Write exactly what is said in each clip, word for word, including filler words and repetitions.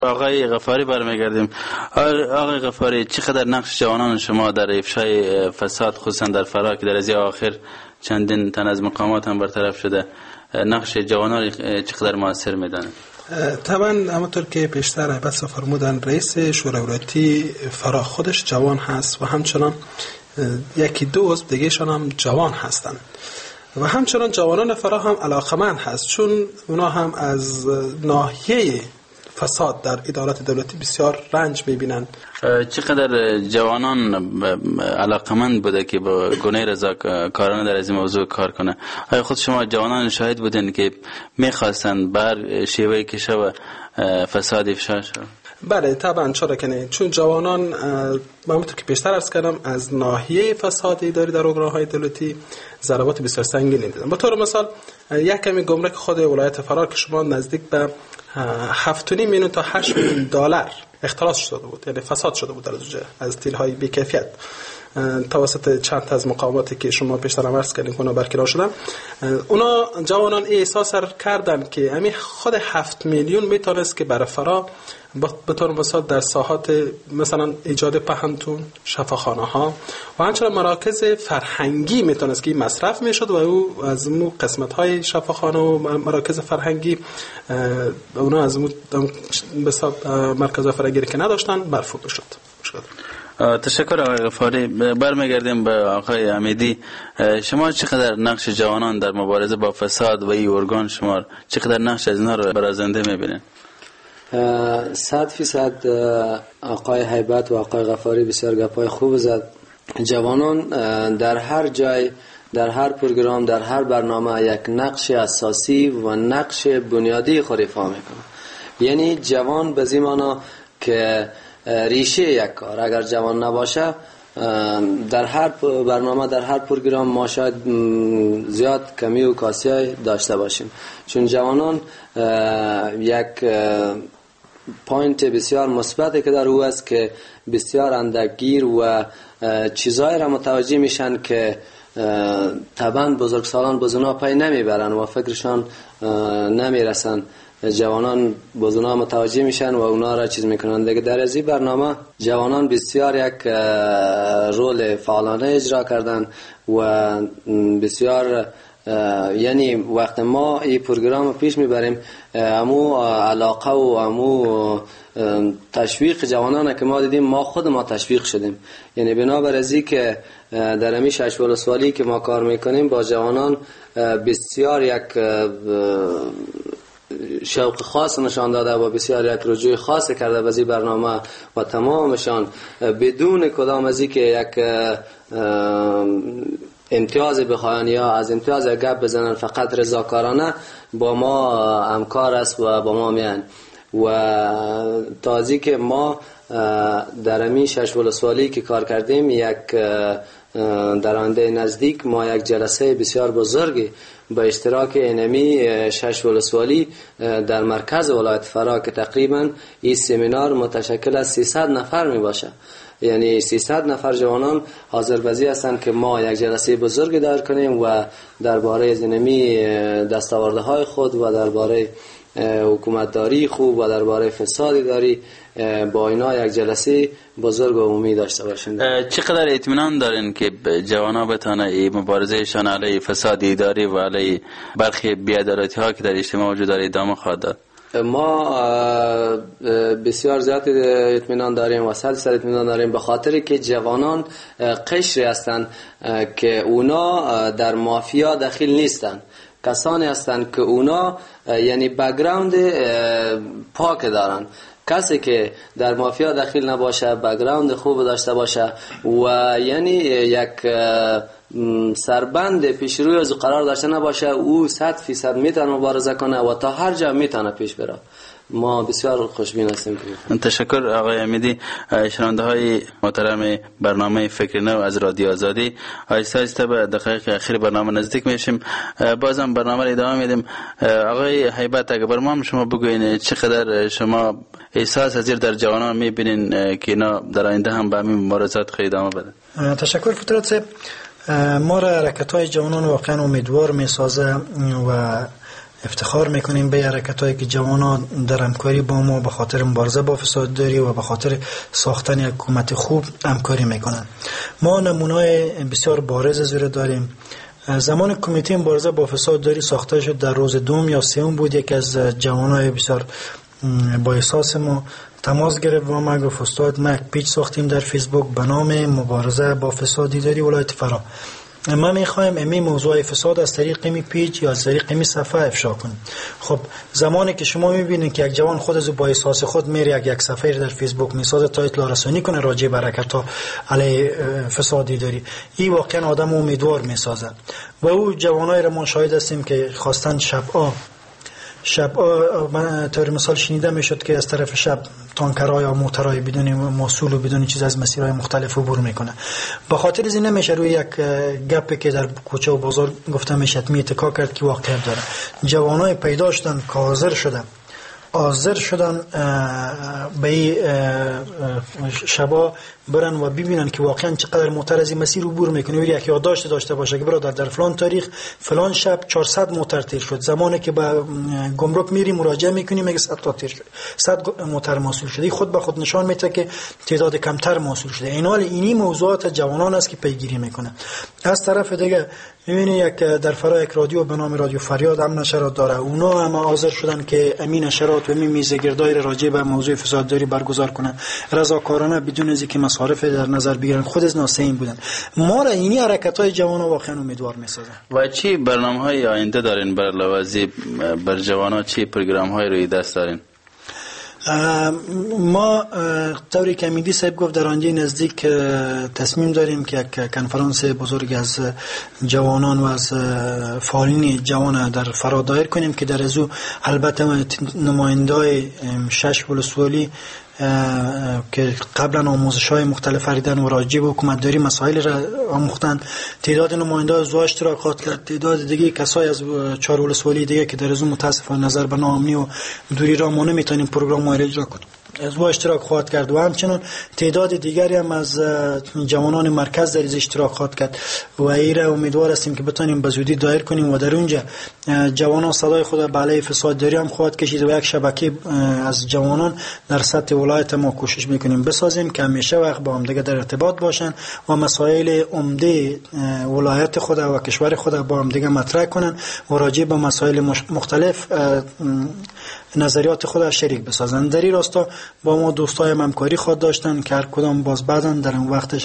آقای غفاری برمیگردیم. آقای غفاری، چقدر نقش جوانان شما در افشای فساد خصوصا در فرا که در از آخر چندین تن از مقامات هم برطرف شده، نقش جوانان چقدر موثر میدن؟ طبعا همونطور که پیشتر بس فرمودن رئیس شورای ولایتی فرا خودش جوان هست و همچنان یکی دو عضو دیگه‌شان هم جوان هستند و همچنان جوانان فرا هم علاقمند هست، چون اونا هم از ناحیه فساد در ادارات دولتی بسیار رنج میبینن. چقدر جوانان علاقمند بوده که با گونه رضا کارانه در این موضوع کار کنه؟ آیا خود شما جوانان شاهد بودین که میخواستن بر شیوه کشه و فساد افشا شد؟ بله طبعا، چرا که نه، چون جوانان همونطور که پیشتر عرض کردم از ناحیه فساد اداری در ارگان‌های دولتی ضربات بسیار سنگینی دیدن. به طور مثال یک کمی گمرک خود ولایت فرا که شما نزدیک به هفت و نیم میلیون تا هشت میلیون دلار اختلاس شده بود، یعنی فساد شده بود در زوجه از تیل‌های بی‌کیفیت توسط چند از مقاماتی که شما پیشتر عرض کردین اونا برکنار شدن. اونا جوانان احساس کردن که همین خود هفت میلیون میتونست که برای فرا به طور مثال در ساحات مثلا ایجاد پهنتون، شفاخانه ها و همچنین مراکز فرهنگی میتونست که مصرف میشد و او از مو قسمت های شفاخانه و مراکز فرهنگی اونا از مو مرکز فرهنگی که نداشتن مرفوع شد. تشکر آقای غفاری. برمیگردیم به آقای امیدی. شما چقدر نقش جوانان در مبارزه با فساد و این ارگان شما چقدر نقش از اینا رو برازنده میبینید؟ صد فیصد آقای هیبت و آقای غفاری بسیار گپای خوب زد. جوانان در هر جای، در هر پروگرام، در هر برنامه یک نقش اساسی و نقش بنیادی خود ایفا میکنه. یعنی جوان به زمانه که ریشه یک کار، اگر جوان نباشه در هر برنامه، در هر پروگرام ما شاید زیاد کمی و کاسی داشته باشیم، چون جوانان یک پوینت بسیار مثبتی که در او است که بسیار اندکگیر و چیزایی را متوجه میشن که طبعا بزرگسالان بزرگا پای نمیبرن و فکرشان نمیرسن. جوانان بزرگا متوجه میشن و اونا را چیز میکنن. دیگه در از این برنامه جوانان بسیار یک رول فعالانه اجرا کردن و بسیار یعنی وقت ما این پروگرام پیش میبریم امو علاقه و امو تشویق جوانان که ما دیدیم ما خود ما تشویق شدیم. یعنی بنابر ازی که در امی شش ولسوالی که ما کار میکنیم با جوانان بسیار یک شوق خاص نشان داده و بسیار یک رجوع خاص کرده به این برنامه و تمامشان بدون کدام ازی که یک امتیاز بخواین یا از امتیاز گپ بزنن، فقط رضاکارانه با ما همکار است و با ما میان. و تازی که ما در امی شش ولسوالی که کار کردیم یک در آینده نزدیک ما یک جلسه بسیار بزرگی با اشتراک اینمی شش ولسوالی در مرکز ولایت فرا که تقریبا این سمینار متشکل از سیصد نفر می باشه. یعنی سیصد نفر جوانان حاضر بزی هستند که ما یک جلسه بزرگی دایر کنیم و درباره اینمی دستاورده های خود و درباره حکومتداری خوب و درباره فساد داری با اینا یک جلسه بزرگ و عمومی داشته باشیم. چقدر اطمینان دارین که جوانا بتونه این مبارزهشان علیه فساد اداری و علیه برخی بی‌عدالتی ها که در اجتماع وجود داره ادامه خواهد داد؟ ما بسیار زیاد اطمینان داریم و صد درصد اطمینان داریم، به خاطر که جوانان قشری هستند که اونا در مافیا داخل نیستند. کسانی هستند که اونا یعنی بک‌گراند پاک دارن. کسی که در مافیا داخل نباشه، بک‌گراند خوب داشته باشه و یعنی یک سربند پیش روی از قرار داشته نباشه، او صد فیصد میتونه مبارزه کنه و تا هر جا میتونه پیش بره. ما بسیار خوشبین هستیم. تشکر آقای امیدی. شنونده های محترم برنامه فکر نو از رادیو آزادی، آهسته آهسته به دقایق اخیر برنامه نزدیک میشیم. بازم برنامه را ادامه میدیم. آقای هیبت، اگر بر ما شما بگوین چقدر شما احساس از در جوانان میبینین که اینا در آینده هم به همین مبارزات خیلی ادامه بدن؟ تشکر فترت صاحب. ما را حرکت های جوانان واقعا امیدوار میسازه و افتخار میکنیم به حرکتایی که جوانان در همکاری با ما به خاطر مبارزه با فسادداری و به خاطر ساختن یک حکومت خوب همکاری میکنن. ما نمونه‌های بسیار بارز زیر داریم. زمان کمیته مبارزه با فسادداری ساخته شد در روز دوم یا سوم بود، یک از جوانای بسیار با احساس ما تماس گرفت و ما گفت استاد ما یک پیج ساختیم در فیسبوک به نام مبارزه با فسادداری ولایت فرا. ما میخوایم امی موضوع فساد از طریق امی پیج یا از طریق امی صفحه افشا کنیم. خب زمانی که شما میبینید که یک جوان خود از با احساس خود میره یک یک صفحه در فیسبوک میسازه تا اطلاع رسانی کنه راجع به حرکت‌ها علیه فسادداری، این واقعا آدم امیدوار میسازه. و او جوانایی را ما شاهد هستیم که خواستن شب‌ها شب من طور مثال شنیده میشد که از طرف شب تانکرها یا موترهای بدون مسئول و بدون چیز از مسیرهای مختلف عبور میکنه. به خاطر از این نمیشه روی یک گپی که در کوچه و بازار گفته میشد می اتکا کرد که واقعیت داره. جوانای پیدا شدن که حاضر شدن حاضر شدن به شبا برن و ببینن که واقعا چقدر موتر از این مسیر عبور میکنه و یک یادداشت داشته باشه که برادر در فلان تاریخ فلان شب چهارصد موتر تیر شد، زمانی که به گمرک میری مراجعه میکنی میگه صد تا تیر شد، صد موتر موصول شده. خود به خود نشان میده که تعداد کمتر موصول شده. این حال اینی موضوعات جوانان است که پیگیری میکنه. از طرف دیگه میبینی یک در فرا یک رادیو به نام رادیو فریاد هم نشرات داره، اونا هم حاضر شدن که امین نشرات و امین میزگردای راجع به موضوع فسادداری برگزار کنن رضاکارانه بدون از اینکه مصارف در نظر بگیرن. خود از ناسین بودن. ما را اینی حرکت‌های جوانان واقعا امیدوار می‌سازن. و چی برنامه‌های آینده دارین بر لوازی بر جوانان؟ چی پروگرام‌های روی دست دارین؟ ما طوری که امیدی صاحب گفت در آنجای نزدیک تصمیم داریم که یک کنفرانس بزرگ از جوانان و از فعالین جوان در فرا دایر کنیم که در ازو البته نمایندای شش ولسوالی که قبلا آموزش‌های مختلف فریدن و راجع به حکومتداری مسائل را آموختن، تعداد نماینده از اشتراکات کرد، تعداد دیگه کسای از چهار ولسوالی دیگه که در از متاسفانه نظر به ناامنی و دوری را ما نمیتونیم پروگرام ما اجرا کنیم از او اشتراک خواهد کرد و همچنین تعداد دیگری هم از جوانان مرکز در اشتراک خواهد کرد و ایره امیدوار هستیم که بتونیم به زودی دایر کنیم و در اونجا جوانان صدای خود به علیه فسادداری هم خواهد کشید و یک شبکه از جوانان در سطح ولایت ما کوشش میکنیم بسازیم که همیشه وقت با هم دیگه در ارتباط باشن و مسائل عمده ولایت خود و کشور خود با هم دیگه مطرح کنن و راجع به مسائل مختلف نظریات خود را شریک بسازن. در این راستا با ما دوستای همکاری خود داشتن که هر کدام باز بعداً در اون وقتش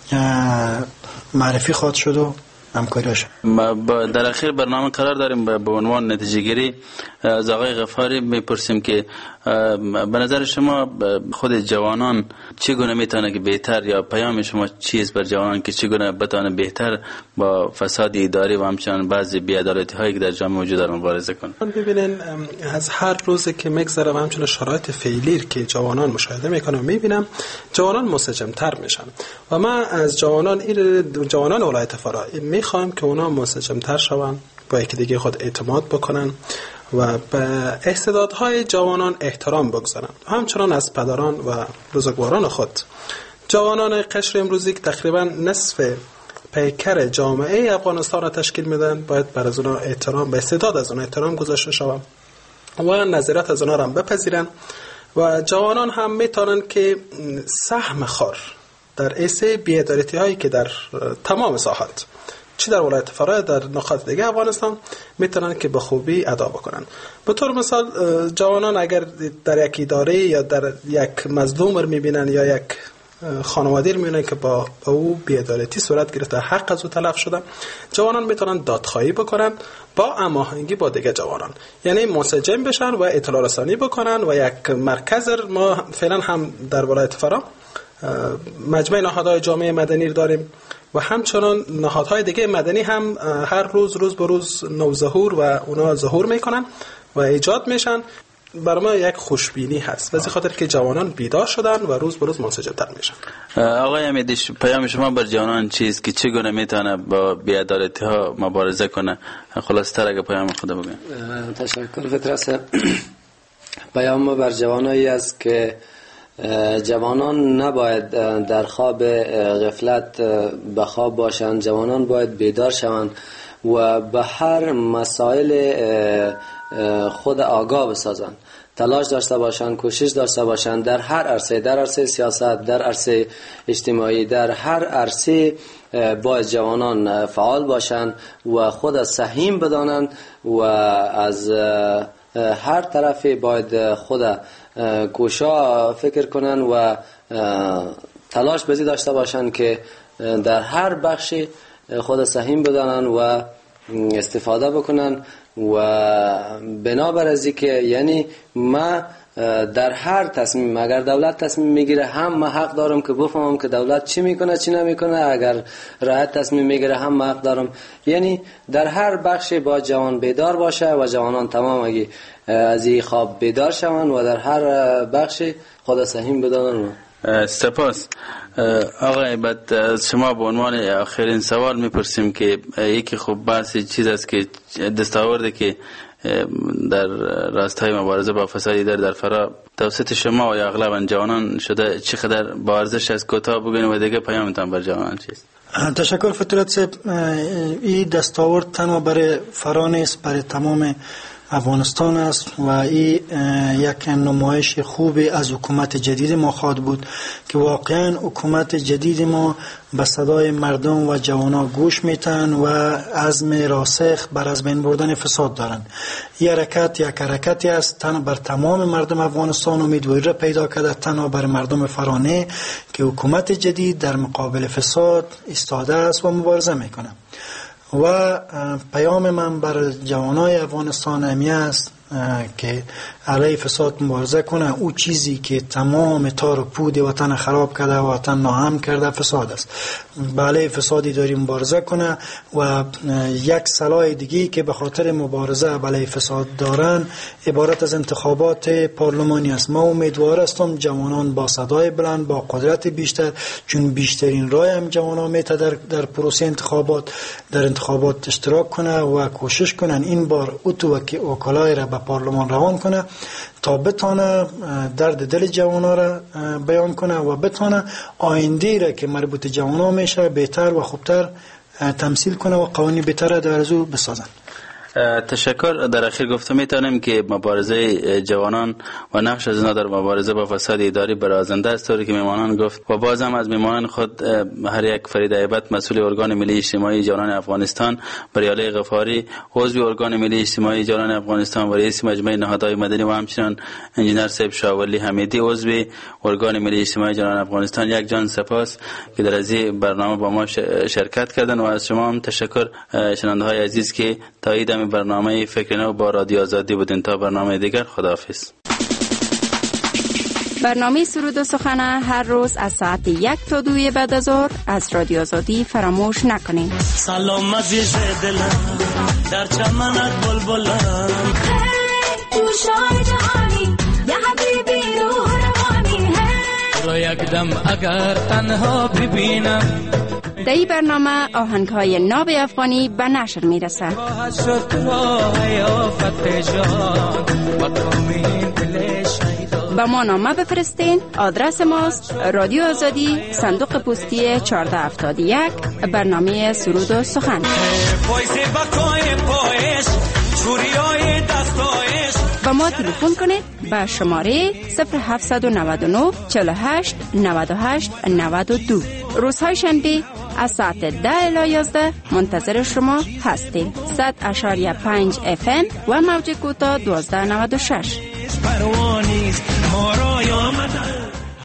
معرفی خواهد شد و همکاریش. در اخیر برنامه قرار داریم به عنوان نتیجه گیری از آقای غفاری میپرسیم که به نظر شما خود جوانان چگونه میتونه که بهتر یا پیام شما چیز بر جوانان که چگونه بتونه بهتر با فساد اداری و همچنان بعضی بی‌عدالتی هایی که در جامعه موجود دارن مبارزه کنن؟ ببینین از هر روزی که میگذره و همچنان شرایط فعلی که جوانان مشاهده میکنم میبینم جوانان منسجم‌تر میشن و من از جوانان این جوانان ولایت فرا میخوام که اونا منسجم‌تر شون، با یکی خود اعتماد بکنن و به استعدادهای جوانان احترام بگذارن. همچنان از پدران و بزرگواران خود جوانان قشر امروزی که تقریبا نصف پیکر جامعه افغانستان را تشکیل میدن باید بر از اونا احترام به استعداد از اونا احترام گذاشته شود و نظریات از اونا را هم بپذیرن و جوانان هم میتونن که سهم خور در ایسه بی‌عدالتی هایی که در تمام ساحات چی در ولایت فرا در نقاط دیگه افغانستان میتونن که به خوبی ادا بکنن. به طور مثال جوانان اگر در یک اداره یا در یک مظلوم رو میبینن یا یک خانواده رو میبینن که با, با او بی‌عدالتی صورت گرفته حق از او تلف شده، جوانان میتونن دادخواهی بکنن با هماهنگی با دیگه جوانان، یعنی منسجم بشن و اطلاع رسانی بکنن و یک مرکز ما فعلا هم در ولایت فرا مجمع نهادهای جامعه مدنی رو داریم و همچنان نهادهای دیگه مدنی هم هر روز روز به روز نوظهور و اونا ظهور میکنن و ایجاد میشن. برای ما یک خوشبینی هست واسه خاطر که جوانان بیدار شدن و روز به روز منسجم‌تر میشن. آقای امیدی پیام شما بر جوانان چیست که چگونه میتونه با بی‌عدالتی ها مبارزه کنه؟ خلاص تر اگه پیام خود بگین. تشکر فترس. پیام ما بر جوانایی است که جوانان نباید در خواب غفلت به خواب باشند، جوانان باید بیدار شوند و به هر مسائل خود آگاه بسازن، تلاش داشته باشند، کوشش داشته باشند در هر عرصه، در عرصه سیاست، در عرصه اجتماعی، در هر عرصه باید جوانان فعال باشند و خود سهیم بدانند و از هر طرف باید خود کوشا فکر کنند و تلاش بزی داشته باشند که در هر بخشی خود سهیم بدانند و استفاده بکنن و بنابر از که یعنی ما در هر تصمیم، اگر دولت تصمیم میگیره هم ما حق دارم که بفهمم که دولت چی میکنه چی نمیکنه، اگر رعایت تصمیم میگیره هم ما حق دارم. یعنی در هر بخشی با جوان بیدار باشه و جوانان تمام اگه از این خواب بیدار شوند و در هر بخشی خود سهیم بدانن. سپاس آقای بعد از شما به عنوان آخرین سوال میپرسیم که یکی خوب بحثی چیز است که دستاورده که در راستای مبارزه با فساد اداری در فرا توسط شما و یا اغلب جوانان شده، چقدر با ارزش از کوتاه بگین و دیگه پیامتان بر جوانان چیست؟ تشکر فتورت صاحب. این دستاورد تنها برای فرا نیست، برای تمام افغانستان است و این یک نمایش خوبی از حکومت جدید ما خواهد بود که واقعا حکومت جدید ما به صدای مردم و جوانا گوش میتن و عزم راسخ بر از بین بردن فساد دارن. این حرکت یک حرکتی است تنها بر تمام مردم افغانستان امیدواری را پیدا کرده، تنها بر مردم فرانه که حکومت جدید در مقابل فساد ایستاده است و مبارزه میکنه. و پیام من بر جوانای افغانستان همی است که علیه فساد مبارزه کنه. او چیزی که تمام تار و پود وطن خراب کرده و وطن ناامن کرده فساد است. علیه فسادی داریم مبارزه کنه و یک سلاح دیگی که به خاطر مبارزه علیه فساد دارن عبارت از انتخابات پارلمانی است. ما امیدوار هستم جوانان با صدای بلند، با قدرت بیشتر، چون بیشترین رای هم جوانان میته در در پروسه انتخابات در انتخابات اشتراک کنه و کوشش کنن این بار اتو وکلای را به پارلمان روان کنه تا بتونه درد دل جوانا را بیان کنه و بتونه آینده را که مربوط جوانا میشه بهتر و خوبتر تمثیل کنه و قوانین بهتر در ازو بسازن. تشکر. در اخیر گفته میتونیم که مبارزه جوانان و نقش از اینا در مبارزه با فساد اداری برازنده است، طوری که میمانان گفت و بازم از میمانان خود هر یک فرید ایبت مسئول ارگان ملی اجتماعی جوانان افغانستان، بریالی غفاری عضو ارگان ملی اجتماعی جوانان افغانستان و رئیس مجمع نهادهای مدنی و همچنین انجینر صاحب شاولی حمیدی عضو ارگان ملی اجتماعی جوانان افغانستان، یک جان سپاس که در از برنامه با ما شرکت کردن و از شما هم تشکر شنونده های عزیز که تایید برنامه فکر نو با رادیو آزادی بودین. تا برنامه دیگر خداحافظ. برنامه سرود و سخن هر روز از ساعت یک تا دوی بعد از ظهر از رادیو آزادی فراموش نکنین. سلام عزیز دلم در چمنت بلبلم، تو شای جهانی یا حبیبی روح روانی، را یک دم اگر تنها ببینم. در این برنامه آهنگ‌های ناب افغانی به نشر میرسه. با ما نامه بفرستین. آدرس ماست رادیو آزادی، صندوق پستی چهارده هفتاد و یک، برنامه سرود و سخن. با ما تلفن کنید به شماره صفر هفت نه نه چهل و هشت نود و هشت نود و دو. روزهای شنبه از ساعت ده الی یازده منتظر شما هستیم. صد اشاریه پنج اف ام و موج کوتاه دوازده نود و شش.